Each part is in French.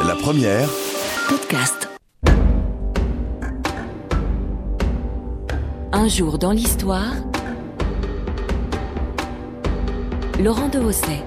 La première. Podcast. Un jour dans l'histoire. Laurent de Hosset.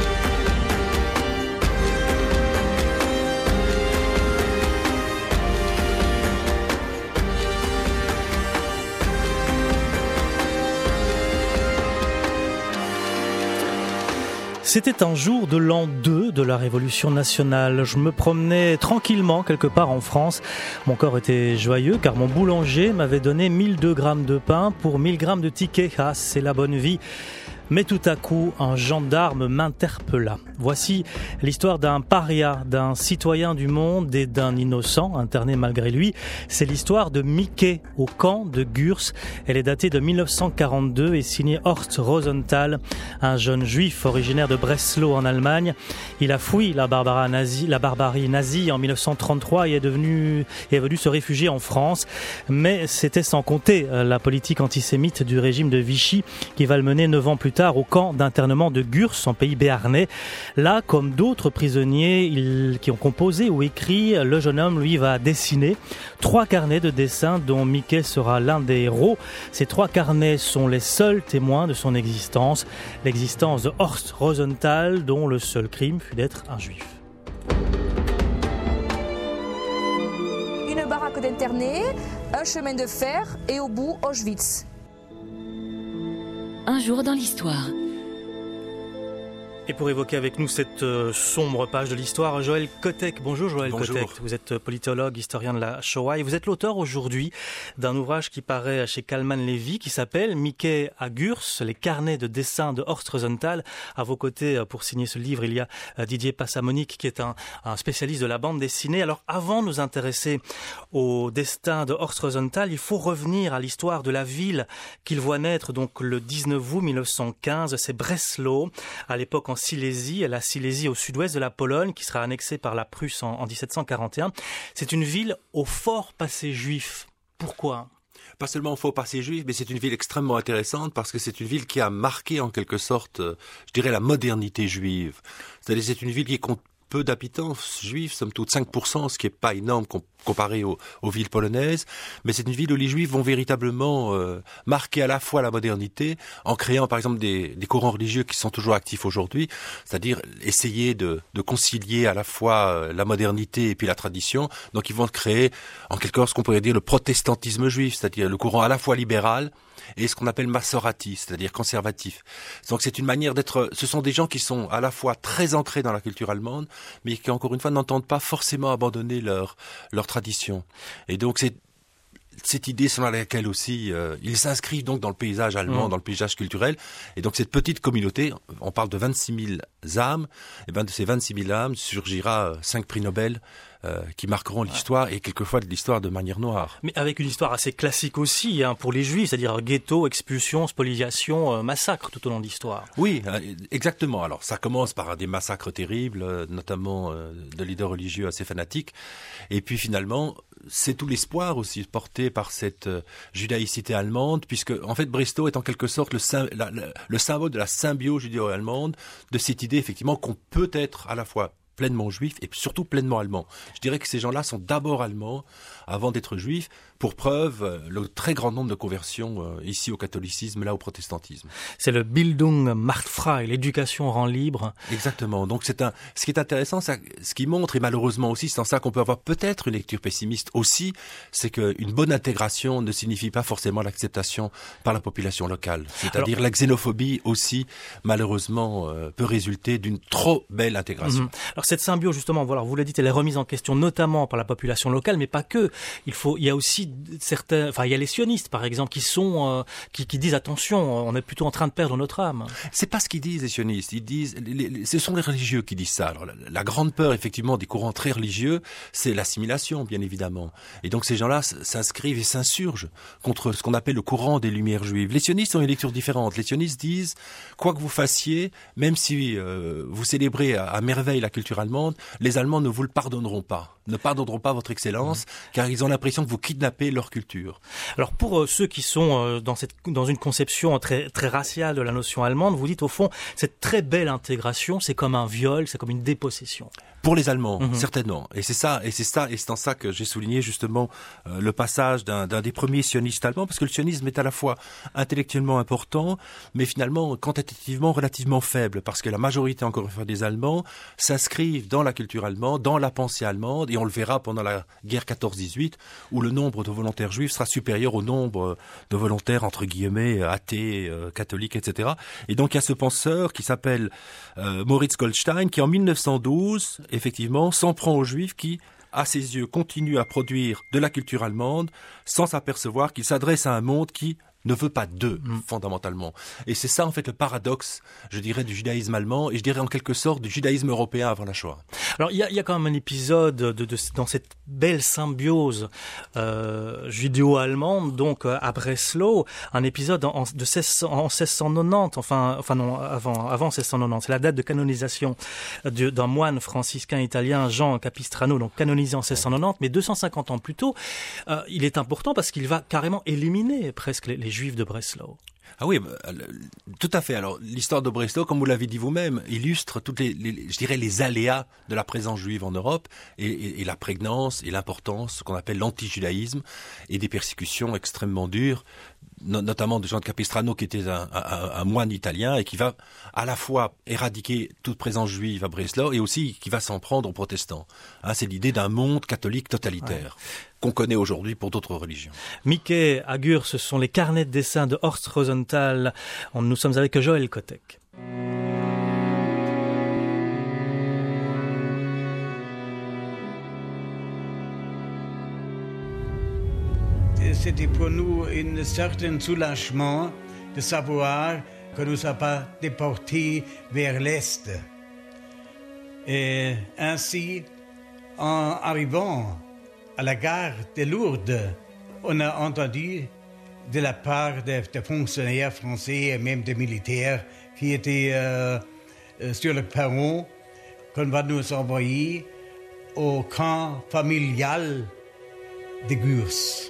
C'était un jour de l'an 2 de la Révolution nationale. Je me promenais tranquillement quelque part en France. Mon corps était joyeux car mon boulanger m'avait donné 1002 grammes de pain pour 1000 grammes de tickets. Ah, c'est la bonne vie. Mais tout à coup, un gendarme m'interpella. Voici l'histoire d'un paria, d'un citoyen du monde et d'un innocent, interné malgré lui. C'est l'histoire de Mickey au camp de Gurs. Elle est datée de 1942 et signée Horst Rosenthal, un jeune juif originaire de Breslau en Allemagne. Il a fui la barbarie nazie en 1933 et est venu se réfugier en France. Mais c'était sans compter la politique antisémite du régime de Vichy qui va le mener 9 ans plus tard au camp d'internement de Gurs en pays béarnais. Là, comme d'autres prisonniers qui ont composé ou écrit, le jeune homme, lui, va dessiner 3 carnets de dessin dont Mickey sera l'un des héros. Ces 3 carnets sont les seuls témoins de son existence, l'existence de Horst Rosenthal, dont le seul crime fut d'être un juif. Une baraque d'internés, un chemin de fer et au bout Auschwitz. Un jour dans l'histoire. Et pour évoquer avec nous cette sombre page de l'histoire, Joël Kotek. Bonjour Joël Kotek, vous êtes politologue, historien de la Shoah et vous êtes l'auteur aujourd'hui d'un ouvrage qui paraît chez Kalman Levy qui s'appelle Mickey à Gurs, les carnets de dessin de Horst Rosenthal. À vos côtés, pour signer ce livre, il y a Didier Passamonique qui est un spécialiste de la bande dessinée. Alors avant de nous intéresser au destin de Horst Rosenthal, il faut revenir à l'histoire de la ville qu'il voit naître donc le 19 août 1915. C'est Breslau, à l'époque en Silésie, la Silésie au sud-ouest de la Pologne, qui sera annexée par la Prusse en 1741. C'est une ville au fort passé juif. Pourquoi ? Pas seulement au fort passé juif, mais c'est une ville extrêmement intéressante parce que c'est une ville qui a marqué en quelque sorte, je dirais, la modernité juive. C'est-à-dire c'est une ville qui compte peu d'habitants juifs, somme toute 5%, ce qui est pas énorme comparé aux villes polonaises, mais c'est une ville où les juifs vont véritablement marquer à la fois la modernité en créant par exemple des courants religieux qui sont toujours actifs aujourd'hui, c'est-à-dire essayer de concilier à la fois la modernité et puis la tradition. Donc ils vont créer en quelque sorte ce qu'on pourrait dire le protestantisme juif, c'est-à-dire le courant à la fois libéral et ce qu'on appelle massorati, c'est-à-dire conservatif. Donc c'est une manière d'être, ce sont des gens qui sont à la fois très ancrés dans la culture allemande, mais qui encore une fois n'entendent pas forcément abandonner leur tradition. Et donc c'est cette idée selon laquelle aussi ils s'inscrivent donc dans le paysage allemand, dans le paysage culturel. Et donc cette petite communauté, on parle de 26 000 âmes, et bien de ces 26 000 âmes surgira 5 prix Nobel qui marqueront l'histoire et quelquefois l'histoire de manière noire. Mais avec une histoire assez classique aussi pour les juifs, c'est-à-dire ghetto, expulsion, spoliation, massacre tout au long de l'histoire. Oui, exactement. Alors ça commence par des massacres terribles, notamment de leaders religieux assez fanatiques. Et puis finalement, c'est tout l'espoir aussi porté par cette judaïcité allemande, puisque en fait Breslau est en quelque sorte le symbole de la symbiose judéo-allemande, de cette idée effectivement qu'on peut être à la fois pleinement juif et surtout pleinement allemand. Je dirais que ces gens-là sont d'abord allemands avant d'être juifs, pour preuve le très grand nombre de conversions ici au catholicisme, là au protestantisme. C'est le Bildung macht frei, l'éducation rend libre. Exactement. Donc ce qui est intéressant, ce qui montre, et malheureusement aussi, c'est en ça qu'on peut avoir peut-être une lecture pessimiste aussi, c'est qu'une bonne intégration ne signifie pas forcément l'acceptation par la population locale. C'est-à-dire la xénophobie aussi, malheureusement, peut résulter d'une trop belle intégration. Alors cette symbiose, justement, voilà, vous l'avez dit, elle est remise en question notamment par la population locale, mais pas que. Il y a aussi certains, il y a les sionistes, par exemple, qui disent attention, on est plutôt en train de perdre notre âme. C'est pas ce qu'ils disent, les sionistes. Ils disent, ce sont les religieux qui disent ça. Alors, la grande peur, effectivement, des courants très religieux, c'est l'assimilation, bien évidemment. Et donc, ces gens-là s'inscrivent et s'insurgent contre ce qu'on appelle le courant des Lumières juives. Les sionistes ont une lecture différente. Les sionistes disent, quoi que vous fassiez, même si vous célébrez à merveille la culture allemande, les Allemands ne vous le pardonneront pas. Ne pardonneront pas votre excellence, car ils ont l'impression que vous kidnappez leur culture. Alors pour ceux qui sont dans une conception très, très raciale de la notion allemande, vous dites au fond, cette très belle intégration, c'est comme un viol, c'est comme une dépossession. Pour les Allemands, certainement. Et c'est en ça que j'ai souligné justement le passage d'un des premiers sionistes allemands, parce que le sionisme est à la fois intellectuellement important, mais finalement quantitativement relativement faible, parce que la majorité, encore une fois, des Allemands s'inscrivent dans la culture allemande, dans la pensée allemande, et on le verra pendant la guerre 14-18, où le nombre de volontaires juifs sera supérieur au nombre de volontaires, entre guillemets, athées, catholiques, etc. Et donc il y a ce penseur qui s'appelle Moritz Goldstein, qui en 1912, effectivement, s'en prend aux Juifs qui, à ses yeux, continuent à produire de la culture allemande sans s'apercevoir qu'ils s'adressent à un monde qui ne veut pas d'eux, fondamentalement. Et c'est ça, en fait, le paradoxe, je dirais, du judaïsme allemand, et je dirais en quelque sorte du judaïsme européen avant la Shoah. Alors, il y a quand même un épisode dans cette belle symbiose judéo-allemande, donc à Breslau, un épisode en 1690, enfin non, avant 1690. C'est la date de canonisation d'un moine franciscain italien, Jean Capistrano, donc canonisé en 1690, mais 250 ans plus tôt. Il est important parce qu'il va carrément éliminer presque les Juifs de Breslau. Ah oui, tout à fait. Alors, l'histoire de Breslau, comme vous l'avez dit vous-même, illustre toutes je dirais, les aléas de la présence juive en Europe et la prégnance et l'importance, ce qu'on appelle l'anti-judaïsme et des persécutions extrêmement dures, notamment de Jean de Capistrano, qui était un moine italien et qui va à la fois éradiquer toute présence juive à Breslau et aussi qui va s'en prendre aux protestants. C'est l'idée d'un monde catholique totalitaire. Qu'on connaît aujourd'hui pour d'autres religions. Mickey, Agur, ce sont les carnets de dessin de Horst Rosenthal. Nous sommes avec Joël Kotek. C'était pour nous un certain soulagement de savoir que nous ne sommes pas déportés vers l'Est. Et ainsi, en arrivant à la gare de Lourdes, on a entendu de la part des fonctionnaires français et même des militaires qui étaient sur le perron qu'on va nous envoyer au camp familial de Gurs.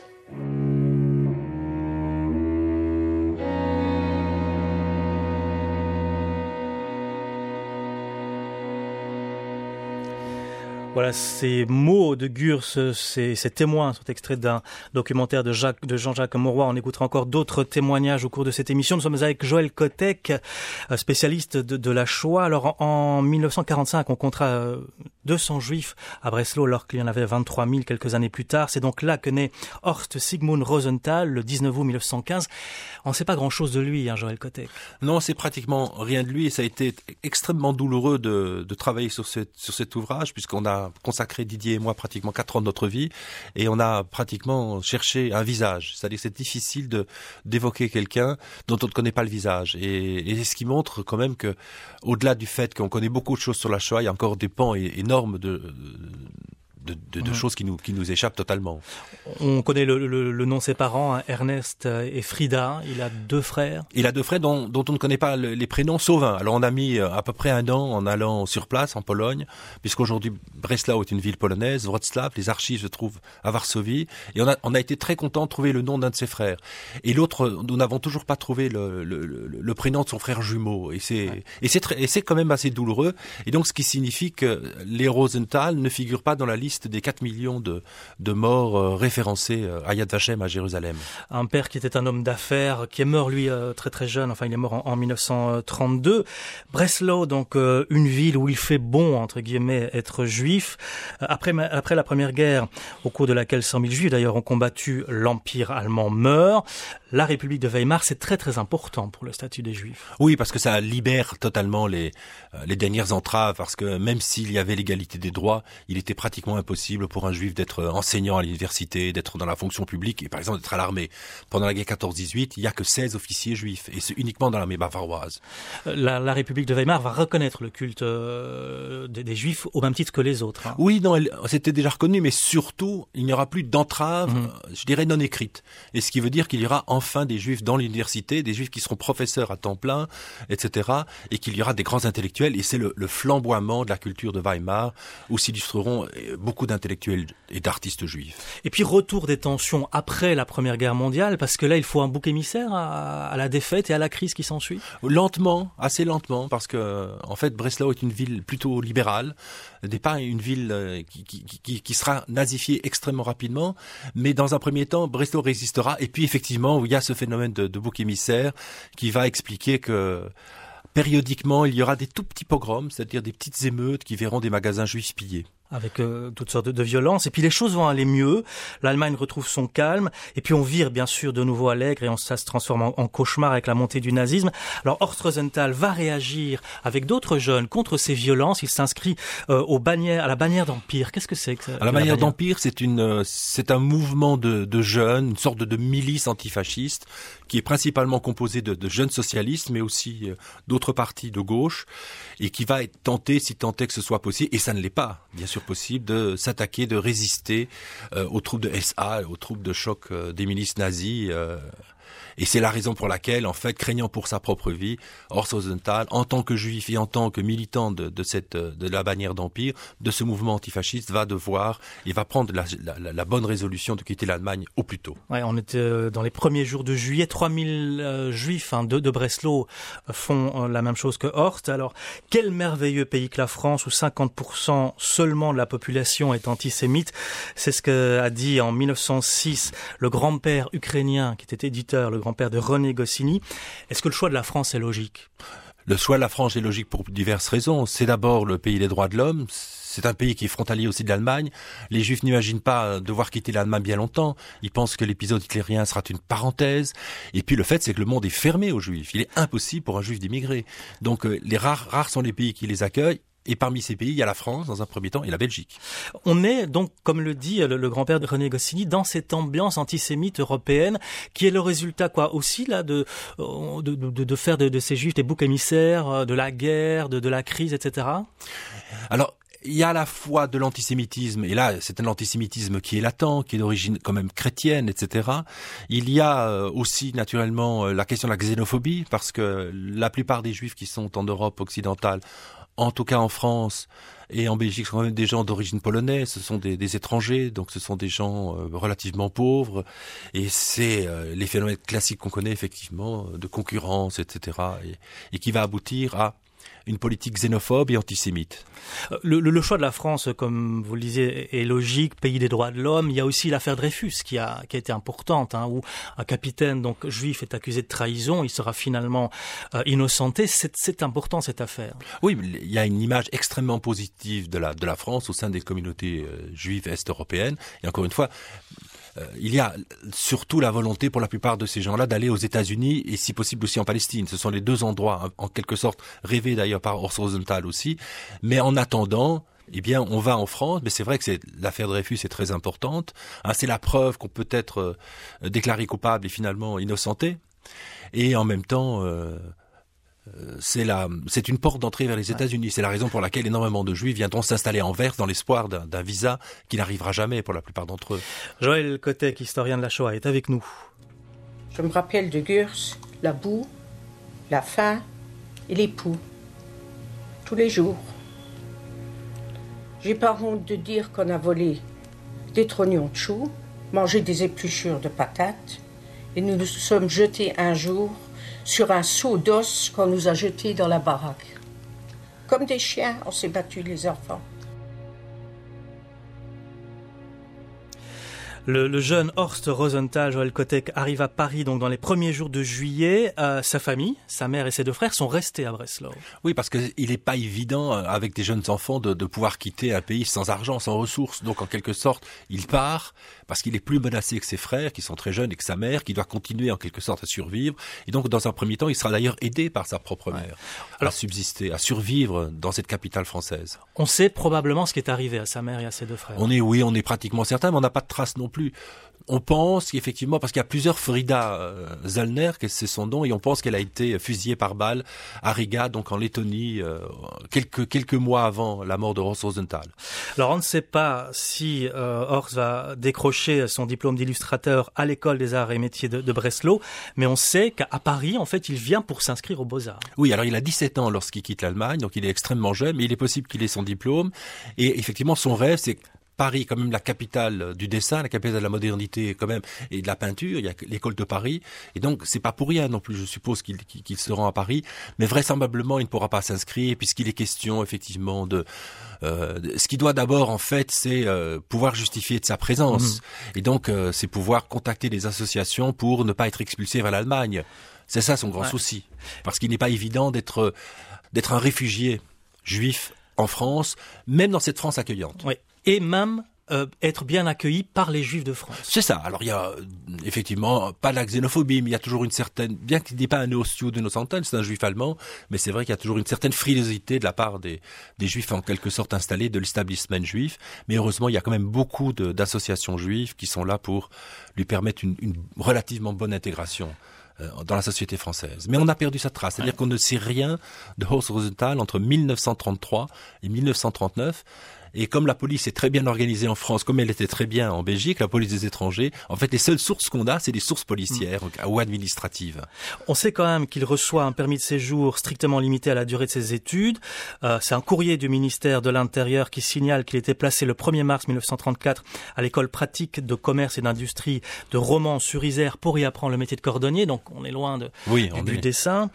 Voilà, ces mots de Gurs, ces témoins sont extraits d'un documentaire de Jean-Jacques Mauroy. On écoutera encore d'autres témoignages au cours de cette émission. Nous sommes avec Joël Kotek, spécialiste de la Shoah. Alors, en 1945, on comptera 200 juifs à Breslau, alors qu'il y en avait 23 000 quelques années plus tard. C'est donc là que naît Horst Sigmund Rosenthal, le 19 août 1915. On ne sait pas grand-chose de lui, Joël Kotek. Non, c'est pratiquement rien de lui, et ça a été extrêmement douloureux de travailler sur cet ouvrage, puisqu'on a consacré, Didier et moi, pratiquement 4 ans de notre vie, et on a pratiquement cherché un visage. C'est-à-dire que c'est difficile d'évoquer quelqu'un dont on ne connaît pas le visage. Et ce qui montre quand même que, au-delà du fait qu'on connaît beaucoup de choses sur la Shoah, il y a encore des pans énormes de choses qui nous échappent totalement. On connaît le nom de ses parents, Ernest et Frida. Il a 2 frères. Il a 2 frères dont on ne connaît pas les prénoms, sauf un. Alors on a mis à peu près 1 an en allant sur place, en Pologne, puisqu'aujourd'hui Breslau est une ville polonaise, Wrocław, les archives se trouvent à Varsovie, et on a été très content de trouver le nom d'un de ses frères. Et l'autre, nous n'avons toujours pas trouvé le prénom de son frère jumeau. Et c'est quand même assez douloureux. Et donc ce qui signifie que les Rosenthal ne figurent pas dans la liste des 4 millions de morts référencés à Yad Vashem à Jérusalem. Un père qui était un homme d'affaires, qui est mort lui très très jeune, enfin il est mort en 1932. Breslau, donc une ville où il fait bon, entre guillemets, être juif. Après la Première Guerre, au cours de laquelle 100 000 juifs d'ailleurs ont combattu l'Empire allemand, meurt. La République de Weimar, c'est très très important pour le statut des Juifs. Oui, parce que ça libère totalement les dernières entraves, parce que même s'il y avait l'égalité des droits, il était pratiquement impossible pour un Juif d'être enseignant à l'université, d'être dans la fonction publique et par exemple d'être à l'armée. Pendant la guerre 14-18, il n'y a que 16 officiers juifs, et c'est uniquement dans l'armée bavaroise. La République de Weimar va reconnaître le culte des Juifs au même titre que les autres. Oui, non, c'était déjà reconnu, mais surtout, il n'y aura plus d'entraves, je dirais, non écrites. Et ce qui veut dire qu'il y aura enfin des Juifs dans l'université, des Juifs qui seront professeurs à temps plein, etc. Et qu'il y aura des grands intellectuels, et c'est le flamboiement de la culture de Weimar, où s'illustreront beaucoup beaucoup d'intellectuels et d'artistes juifs. Et puis retour des tensions après la Première Guerre mondiale, parce que là il faut un bouc émissaire à la défaite et à la crise qui s'ensuit. Lentement, assez lentement, parce que en fait Breslau est une ville plutôt libérale, n'est pas une ville qui sera nazifiée extrêmement rapidement, mais dans un premier temps Breslau résistera. Et puis effectivement il y a ce phénomène de bouc émissaire qui va expliquer que périodiquement, il y aura des tout petits pogroms, c'est-à-dire des petites émeutes qui verront des magasins juifs pillés. Avec toutes sortes de violences. Et puis les choses vont aller mieux. L'Allemagne retrouve son calme. Et puis on vire bien sûr de nouveau à l'aigre et ça se transforme en cauchemar avec la montée du nazisme. Alors Horst Rosenthal va réagir avec d'autres jeunes contre ces violences. Il s'inscrit à la bannière d'Empire. Qu'est-ce que c'est que la bannière d'Empire, c'est un mouvement de jeunes, une sorte de milice antifasciste qui est principalement composé de jeunes socialistes, mais aussi d'autres partis de gauche, et qui va être tenté, si tant est que ce soit possible, et ça ne l'est pas, bien sûr possible, de s'attaquer, de résister aux troupes de SA, aux troupes de choc des milices nazies. Et c'est la raison pour laquelle, en fait, craignant pour sa propre vie, Horst Rosenthal, en tant que juif et en tant que militant de la bannière d'Empire, de ce mouvement antifasciste, va devoir et va prendre la bonne résolution de quitter l'Allemagne au plus tôt. Ouais, on était dans les premiers jours de juillet, 3000 juifs de Breslau font la même chose que Horst. Alors, quel merveilleux pays que la France, où 50% seulement de la population est antisémite. C'est ce qu'a dit en 1906 le grand-père ukrainien, qui était éditeur, le grand-père de René Goscinny. Est-ce que le choix de la France est logique ? Le choix de la France est logique pour diverses raisons. C'est d'abord le pays des droits de l'homme. C'est un pays qui est frontalier aussi de l'Allemagne. Les Juifs n'imaginent pas devoir quitter l'Allemagne bien longtemps. Ils pensent que l'épisode hitlérien sera une parenthèse. Et puis le fait, c'est que le monde est fermé aux Juifs. Il est impossible pour un Juif d'immigrer. Donc les rares sont les pays qui les accueillent. Et parmi ces pays, il y a la France, dans un premier temps, et la Belgique. On est donc, comme le dit le grand-père de René Goscinny, dans cette ambiance antisémite européenne, qui est le résultat, aussi, là, de faire de ces Juifs des boucs émissaires, de la guerre, de la crise, etc. Alors, il y a à la fois de l'antisémitisme, et là, c'est un antisémitisme qui est latent, qui est d'origine quand même chrétienne, etc. Il y a aussi, naturellement, la question de la xénophobie, parce que la plupart des Juifs qui sont en Europe occidentale, en tout cas en France et en Belgique, ce sont quand même des gens d'origine polonaise, ce sont des étrangers, donc ce sont des gens relativement pauvres, et c'est les phénomènes classiques qu'on connaît effectivement, de concurrence, etc., et qui va aboutir à une politique xénophobe et antisémite. Le choix de la France, comme vous le disiez, est logique, pays des droits de l'homme. Il y a aussi l'affaire Dreyfus qui a été importante, où un capitaine donc juif est accusé de trahison, il sera finalement innocenté. C'est important cette affaire. Oui, il y a une image extrêmement positive de la France au sein des communautés juives est-européennes. Et encore une fois, il y a surtout la volonté pour la plupart de ces gens-là d'aller aux États-Unis et si possible aussi en Palestine. Ce sont les deux endroits, en quelque sorte, rêvés d'ailleurs par Horst Rosenthal aussi. Mais en attendant, on va en France. Mais c'est vrai que l'affaire Dreyfus est très importante. C'est la preuve qu'on peut être déclaré coupable et finalement innocenté. Et en même temps, c'est une porte d'entrée vers les États-Unis. C'est la raison pour laquelle énormément de Juifs viendront s'installer à Anvers dans l'espoir d'un visa qui n'arrivera jamais pour la plupart d'entre eux. Joël Kotek, historien de la Shoah, est avec nous. Je me rappelle de Gurs, la boue, la faim et les poux. Tous les jours. J'ai pas honte de dire qu'on a volé des trognons de choux, mangé des épluchures de patates, et nous nous sommes jetés un jour sur un seau d'os qu'on nous a jeté dans la baraque. Comme des chiens, on s'est battus les enfants. Le jeune Horst Rosenthal, Joël Kotek, arrive à Paris donc dans les premiers jours de juillet. Sa famille, sa mère et ses deux frères sont restés à Breslau. Oui, parce qu'il n'est pas évident avec des jeunes enfants de pouvoir quitter un pays sans argent, sans ressources. Donc en quelque sorte, il part parce qu'il est plus menacé que ses frères qui sont très jeunes et que sa mère qui doit continuer en quelque sorte à survivre. Et donc dans un premier temps, il sera d'ailleurs aidé par sa propre mère à subsister, à survivre dans cette capitale française. On sait probablement ce qui est arrivé à sa mère et à ses deux frères. On est pratiquement certain, mais on n'a pas de traces non plus. On pense qu'effectivement, parce qu'il y a plusieurs Frida Zellner, que c'est son nom, et on pense qu'elle a été fusillée par balle à Riga, donc en Lettonie, quelques mois avant la mort de Horst Rosenthal. Alors on ne sait pas si Horst va décrocher son diplôme d'illustrateur à l'école des arts et métiers de Breslau, mais on sait qu'à Paris, en fait, il vient pour s'inscrire aux Beaux-Arts. Oui, alors il a 17 ans lorsqu'il quitte l'Allemagne, donc il est extrêmement jeune, mais il est possible qu'il ait son diplôme, et effectivement son rêve, c'est Paris est quand même la capitale du dessin, la capitale de la modernité quand même, et de la peinture. Il y a l'école de Paris. Et donc, c'est pas pour rien non plus, je suppose, qu'il se rend à Paris. Mais vraisemblablement, il ne pourra pas s'inscrire puisqu'il est question, effectivement, de ce qui doit d'abord, en fait, c'est pouvoir justifier de sa présence. Et donc, c'est pouvoir contacter des associations pour ne pas être expulsé vers l'Allemagne. C'est ça son grand souci. Parce qu'il n'est pas évident d'être un réfugié juif en France, même dans cette France accueillante. Oui. Et même être bien accueilli par les Juifs de France. C'est ça. Alors il y a effectivement pas de la xénophobie, mais il y a toujours une certaine, bien qu'il n'est pas un néo-Sioux de Nocenten, c'est un juif allemand, mais c'est vrai qu'il y a toujours une certaine frilosité de la part des juifs en quelque sorte installés de l'establishment juif. Mais heureusement, il y a quand même beaucoup d'associations juives qui sont là pour lui permettre une relativement bonne intégration dans la société française. Mais on a perdu sa trace. C'est-à-dire qu'on ne sait rien de Horst Rosenthal entre 1933 et 1939. Et comme la police est très bien organisée en France, comme elle était très bien en Belgique, la police des étrangers, en fait, les seules sources qu'on a, c'est des sources policières ou administratives. On sait quand même qu'il reçoit un permis de séjour strictement limité à la durée de ses études. C'est un courrier du ministère de l'Intérieur qui signale qu'il était placé le 1er mars 1934 à l'école pratique de commerce et d'industrie de Romans-sur-Isère pour y apprendre le métier de cordonnier. Donc, on est loin du dessin.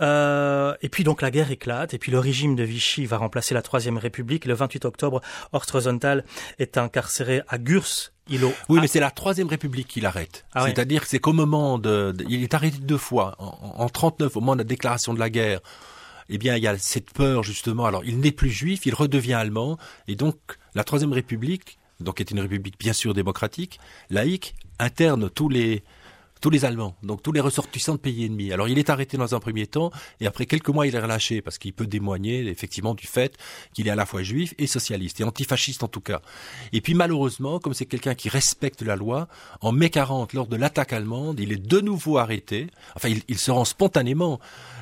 Et puis, donc, la guerre éclate. Et puis, le régime de Vichy va remplacer la Troisième République. Le 28 octobre, Horst Rosenthal est incarcéré à Gurs. Oui, mais c'est la Troisième République qui l'arrête. C'est-à-dire que c'est qu'au moment il est arrêté 2 fois. En 39, au moment de la déclaration de la guerre, eh bien, il y a cette peur, justement. Alors, il n'est plus juif, il redevient allemand. Et donc, la Troisième République, donc, est une république bien sûr démocratique, laïque, interne tous les Allemands, donc tous les ressortissants de pays ennemis. Alors il est arrêté dans un premier temps et après quelques mois il est relâché parce qu'il peut témoigner effectivement du fait qu'il est à la fois juif et socialiste et antifasciste en tout cas. Et puis malheureusement, comme c'est quelqu'un qui respecte la loi, en mai 40, lors de l'attaque allemande, il est de nouveau arrêté. Enfin il se rend spontanément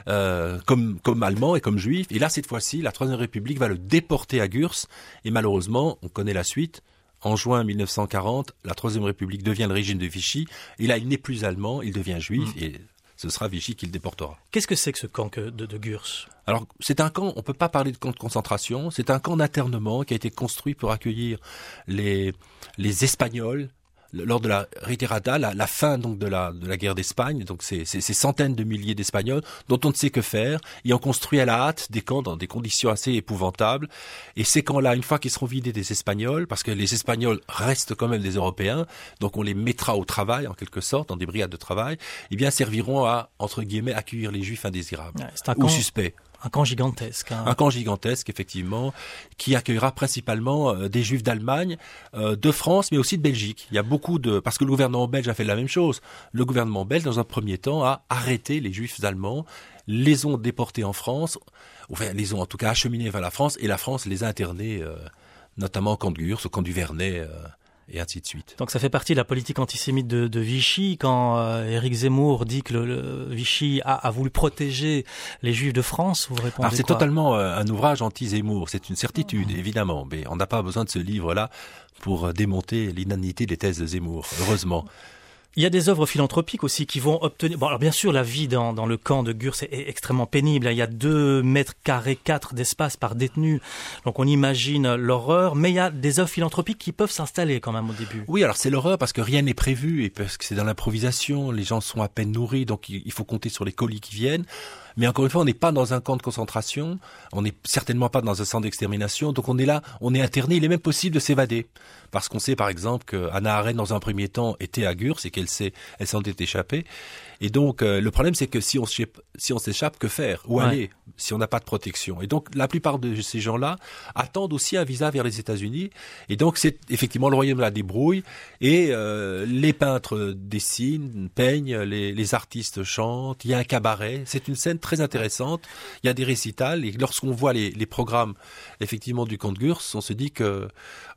comme allemand et comme juif. Et là cette fois-ci, la Troisième République va le déporter à Gurs et malheureusement, on connaît la suite. En juin 1940, la Troisième République devient le régime de Vichy. Et là, il n'est plus allemand, il devient juif et ce sera Vichy qui le déportera. Qu'est-ce que c'est que ce camp de Gurs ? Alors, c'est un camp, on ne peut pas parler de camp de concentration, c'est un camp d'internement qui a été construit pour accueillir les Espagnols lors de la Retirada, la fin donc de la guerre d'Espagne, donc ces centaines de milliers d'Espagnols dont on ne sait que faire, et on construit à la hâte des camps dans des conditions assez épouvantables. Et ces camps-là, une fois qu'ils seront vidés des Espagnols, parce que les Espagnols restent quand même des Européens, donc on les mettra au travail en quelque sorte, dans des brigades de travail, eh bien serviront à, entre guillemets, accueillir les Juifs indésirables ou suspects. Un camp gigantesque. Un camp gigantesque, effectivement, qui accueillera principalement des Juifs d'Allemagne, de France, mais aussi de Belgique. Il y a beaucoup parce que le gouvernement belge a fait la même chose. Le gouvernement belge, dans un premier temps, a arrêté les Juifs allemands, les ont déportés en France, enfin, les ont en tout cas acheminés vers la France, et la France les a internés, notamment au camp de Gurs, au camp du Vernet, et ainsi de suite. Donc ça fait partie de la politique antisémite de Vichy, quand Éric Zemmour dit que le Vichy a voulu protéger les Juifs de France, vous répondez quoi ? C'est quoi ? Totalement un ouvrage anti-Zemmour, c'est une certitude, évidemment, mais on n'a pas besoin de ce livre-là pour démonter l'inanité des thèses de Zemmour, heureusement. Il y a des œuvres philanthropiques aussi qui vont obtenir... Bon, alors bien sûr, la vie dans le camp de Gurs est extrêmement pénible. Il y a 2 mètres carrés 4 d'espace par détenu. Donc on imagine l'horreur. Mais il y a des œuvres philanthropiques qui peuvent s'installer quand même au début. Oui, alors c'est l'horreur parce que rien n'est prévu et parce que c'est dans l'improvisation. Les gens sont à peine nourris, donc il faut compter sur les colis qui viennent. Mais encore une fois, on n'est pas dans un camp de concentration, on n'est certainement pas dans un centre d'extermination, donc on est là, on est interné, il est même possible de s'évader. Parce qu'on sait par exemple que Hannah Arendt, dans un premier temps, était à Gurs et qu'elle s'en est échappée. Et donc, le problème, c'est que si on s'échappe, que faire ? Où aller ? Si on n'a pas de protection. Et donc, la plupart de ces gens-là attendent aussi un visa vers les États-Unis. Et donc, c'est effectivement le royaume de la débrouille. Et les peintres dessinent, peignent, les artistes chantent. Il y a un cabaret. C'est une scène très intéressante. Il y a des récitals. Et lorsqu'on voit les programmes, effectivement, du camp de Gurs, on se dit que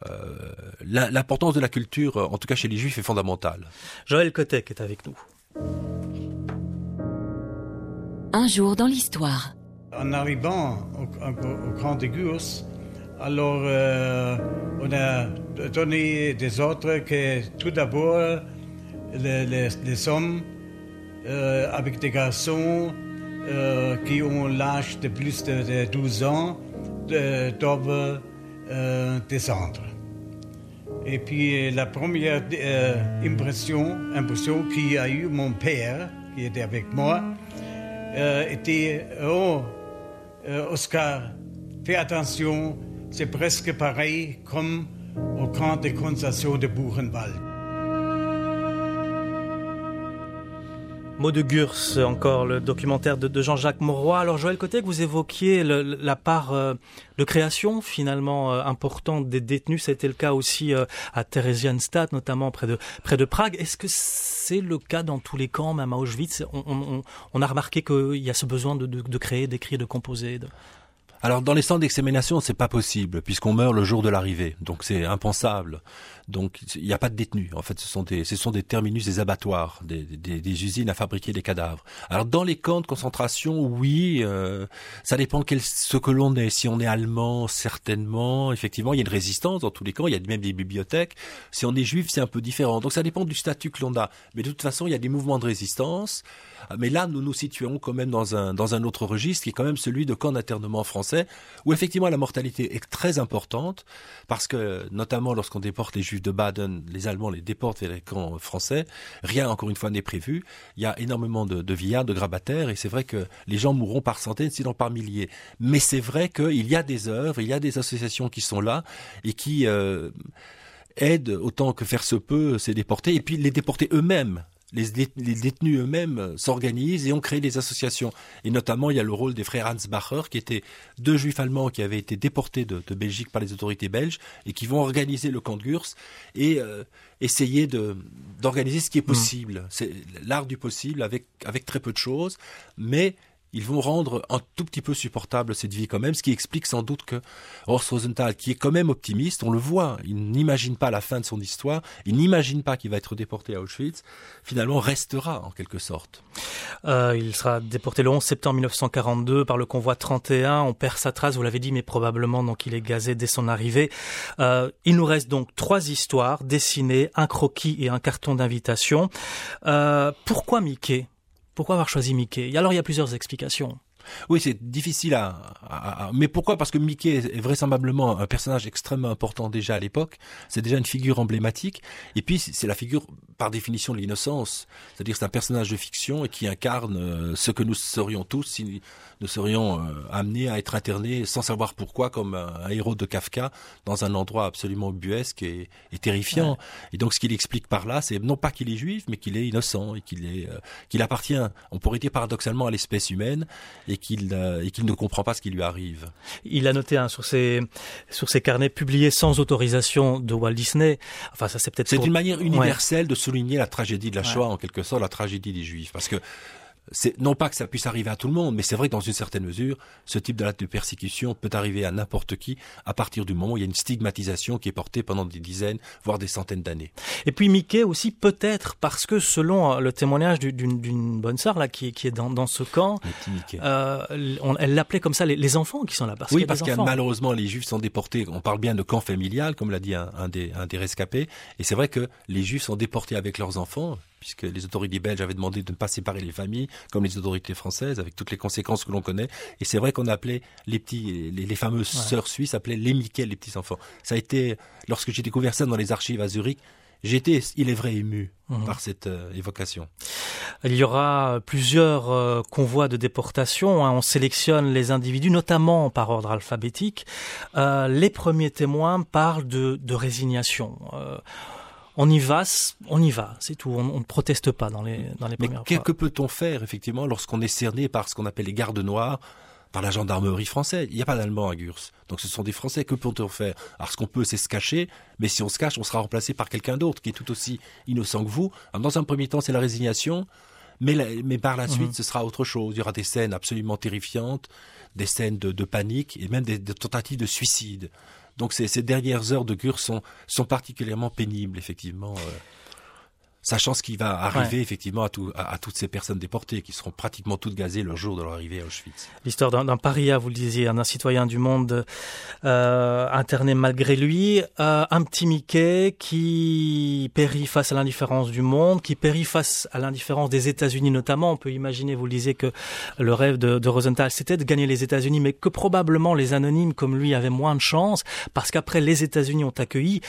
l'importance de la culture, en tout cas chez les Juifs, est fondamentale. Joël Kotek est avec nous. Un jour dans l'histoire. En arrivant au camp de Gurs, alors on a donné des ordres que tout d'abord les hommes avec des garçons qui ont l'âge de plus de 12 ans doivent descendre. Et puis la première impression qu'a eu mon père, qui était avec moi, était « Oh, Oscar, fais attention, c'est presque pareil comme au camp de concentration de Buchenwald. » Mot de Gurs, encore le documentaire de Jean-Jacques Mauroy. Alors Joël Cotec, vous évoquiez la part de création finalement importante des détenus. Ça a été le cas aussi à Theresienstadt, notamment près de Prague. Est-ce que c'est le cas dans tous les camps, même à Auschwitz? On a remarqué qu'il y a ce besoin de créer, d'écrire, de composer. Alors dans les centres d'extermination, c'est pas possible puisqu'on meurt le jour de l'arrivée, donc c'est impensable. Donc il n'y a pas de détenus. En fait, ce sont des terminus, des abattoirs, des usines à fabriquer des cadavres. Alors dans les camps de concentration, oui, ça dépend ce que l'on est. Si on est allemand, certainement, effectivement, il y a une résistance dans tous les camps. Il y a même des bibliothèques. Si on est juif, c'est un peu différent. Donc ça dépend du statut que l'on a. Mais de toute façon, il y a des mouvements de résistance. Mais là, nous nous situons quand même dans un autre registre, qui est quand même celui de camps d'internement français, où effectivement la mortalité est très importante, parce que notamment lorsqu'on déporte les Juifs de Baden, les Allemands les déportent vers les camps français, rien encore une fois n'est prévu. Il y a énormément de vieillards, de grabataires, et c'est vrai que les gens mourront par centaines, sinon par milliers. Mais c'est vrai qu'il y a des œuvres, il y a des associations qui sont là et qui aident autant que faire se peut ces déportés, et puis les déportés eux-mêmes. Les détenus eux-mêmes s'organisent et ont créé des associations. Et notamment, il y a le rôle des frères Ansbacher, qui étaient 2 juifs allemands qui avaient été déportés de Belgique par les autorités belges et qui vont organiser le camp de Gurs et essayer d'organiser ce qui est possible. C'est l'art du possible avec très peu de choses, mais ils vont rendre un tout petit peu supportable cette vie quand même, ce qui explique sans doute que Horst Rosenthal, qui est quand même optimiste, on le voit, il n'imagine pas la fin de son histoire, il n'imagine pas qu'il va être déporté à Auschwitz, finalement restera en quelque sorte. Il sera déporté le 11 septembre 1942 par le convoi 31, on perd sa trace, vous l'avez dit, mais probablement donc il est gazé dès son arrivée. Il nous reste donc 3 histoires dessinées, un croquis et un carton d'invitation. Pourquoi Mickey ? Pourquoi avoir choisi Mickey ? Alors il y a plusieurs explications. Oui, c'est difficile mais pourquoi ? Parce que Mickey est vraisemblablement un personnage extrêmement important déjà à l'époque. C'est déjà une figure emblématique. Et puis, c'est la figure, par définition, de l'innocence. C'est-à-dire que c'est un personnage de fiction et qui incarne ce que nous serions tous si nous serions amenés à être internés sans savoir pourquoi, comme un héros de Kafka, dans un endroit absolument ubuesque et terrifiant. Ouais. Et donc, ce qu'il explique par là, c'est non pas qu'il est juif, mais qu'il est innocent et qu'il appartient, on pourrait dire paradoxalement, à l'espèce humaine et qu'il ne comprend pas ce qui lui arrive. Il a noté sur ses carnets publiés sans autorisation de Walt Disney. Enfin, ça c'est peut-être. C'est une manière universelle de souligner la tragédie de la Shoah, en quelque sorte, la tragédie des Juifs, parce que c'est non pas que ça puisse arriver à tout le monde, mais c'est vrai que dans une certaine mesure, ce type d'acte de persécution peut arriver à n'importe qui à partir du moment où il y a une stigmatisation qui est portée pendant des dizaines, voire des centaines d'années. Et puis Mickey aussi peut-être parce que selon le témoignage d'une bonne sœur là qui est dans ce camp, elle l'appelait comme ça les enfants qui sont là. Parce que malheureusement les Juifs sont déportés. On parle bien de camp familial, comme l'a dit un des rescapés, et c'est vrai que les Juifs sont déportés avec leurs enfants, puisque les autorités belges avaient demandé de ne pas séparer les familles, comme les autorités françaises, avec toutes les conséquences que l'on connaît. Et c'est vrai qu'on appelait les fameuses sœurs suisses, appelaient les Mickey, les petits enfants. Ça a été, lorsque j'ai découvert ça dans les archives à Zurich, j'étais, il est vrai, ému par cette évocation. Il y aura plusieurs convois de déportation. On sélectionne les individus, notamment par ordre alphabétique. Les premiers témoins parlent de résignation. On y va, c'est tout. On ne proteste pas dans les premières fois. Mais que peut-on faire, effectivement, lorsqu'on est cerné par ce qu'on appelle les gardes noirs, par la gendarmerie française? Il n'y a pas d'Allemands à Gurs. Donc ce sont des Français. Que peut-on faire? Alors ce qu'on peut, c'est se cacher. Mais si on se cache, on sera remplacé par quelqu'un d'autre qui est tout aussi innocent que vous. Alors, dans un premier temps, c'est la résignation. Mais par la suite, ce sera autre chose. Il y aura des scènes absolument terrifiantes, des scènes de panique et même des tentatives de suicide. Donc ces dernières heures de Gurs sont particulièrement pénibles, effectivement, sachant ce qui va arriver effectivement à toutes ces personnes déportées, qui seront pratiquement toutes gazées le jour de leur arrivée à Auschwitz. L'histoire d'un paria, vous le disiez, d'un citoyen du monde interné malgré lui, un petit Mickey qui périt face à l'indifférence du monde, qui périt face à l'indifférence des États-Unis notamment. On peut imaginer, vous le disiez, que le rêve de Rosenthal, c'était de gagner les États-Unis, mais que probablement les anonymes comme lui avaient moins de chance, parce qu'après les États-Unis ont accueilli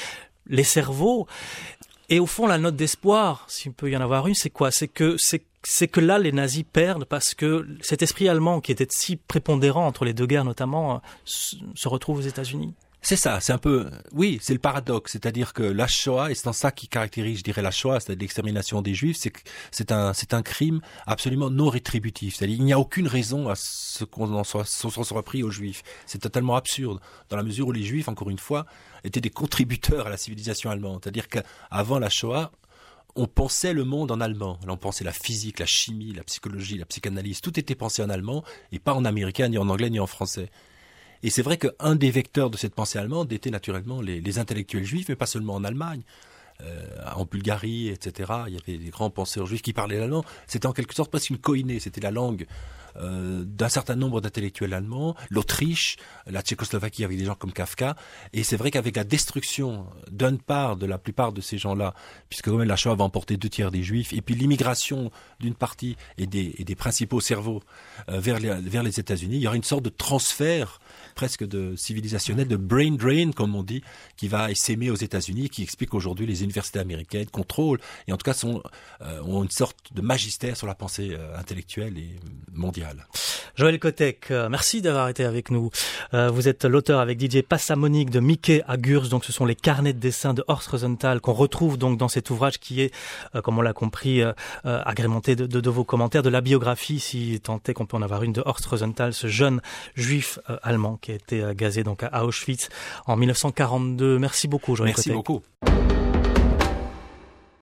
les cerveaux. Et au fond, la note d'espoir, s'il peut y en avoir une, c'est quoi? C'est que là, les nazis perdent parce que cet esprit allemand qui était si prépondérant entre les deux guerres notamment se retrouve aux États-Unis. C'est ça, c'est un peu, oui, c'est le paradoxe, c'est-à-dire que la Shoah, et c'est en ça qui caractérise, je dirais, la Shoah, c'est-à-dire l'extermination des Juifs, c'est un crime absolument non rétributif, c'est-à-dire il n'y a aucune raison à ce qu'on soit pris aux Juifs. C'est totalement absurde, dans la mesure où les Juifs, encore une fois, étaient des contributeurs à la civilisation allemande, c'est-à-dire qu'avant la Shoah, on pensait le monde en allemand. Là, on pensait la physique, la chimie, la psychologie, la psychanalyse, tout était pensé en allemand, et pas en américain, ni en anglais, ni en français. Et c'est vrai qu'un des vecteurs de cette pensée allemande était naturellement les intellectuels juifs, mais pas seulement en Allemagne. En Bulgarie, etc., il y avait des grands penseurs juifs qui parlaient l'allemand. C'était en quelque sorte presque une koiné, c'était la langue d'un certain nombre d'intellectuels allemands, l'Autriche, la Tchécoslovaquie avec des gens comme Kafka. Et c'est vrai qu'avec la destruction de la plupart de ces gens-là, puisque quand même la Shoah va emporter 2/3 des Juifs, et puis l'immigration d'une partie et des principaux cerveaux vers les États-Unis, il y aura une sorte de transfert presque civilisationnel, de brain drain, comme on dit, qui va s'aimer aux États-Unis, qui explique qu'aujourd'hui les universités américaines contrôlent, et en tout cas ont une sorte de magistère sur la pensée intellectuelle et mondiale. Joël Kotek, merci d'avoir été avec nous. Vous êtes l'auteur avec Didier Passamonique de Mickey à Gurs, donc ce sont les carnets de dessin de Horst Rosenthal qu'on retrouve donc dans cet ouvrage qui est, comme on l'a compris, agrémenté de vos commentaires, de la biographie, si tant est qu'on peut en avoir une, de Horst Rosenthal, ce jeune juif allemand qui a été gazé donc à Auschwitz en 1942. Merci beaucoup, Joël Kotek. Merci beaucoup.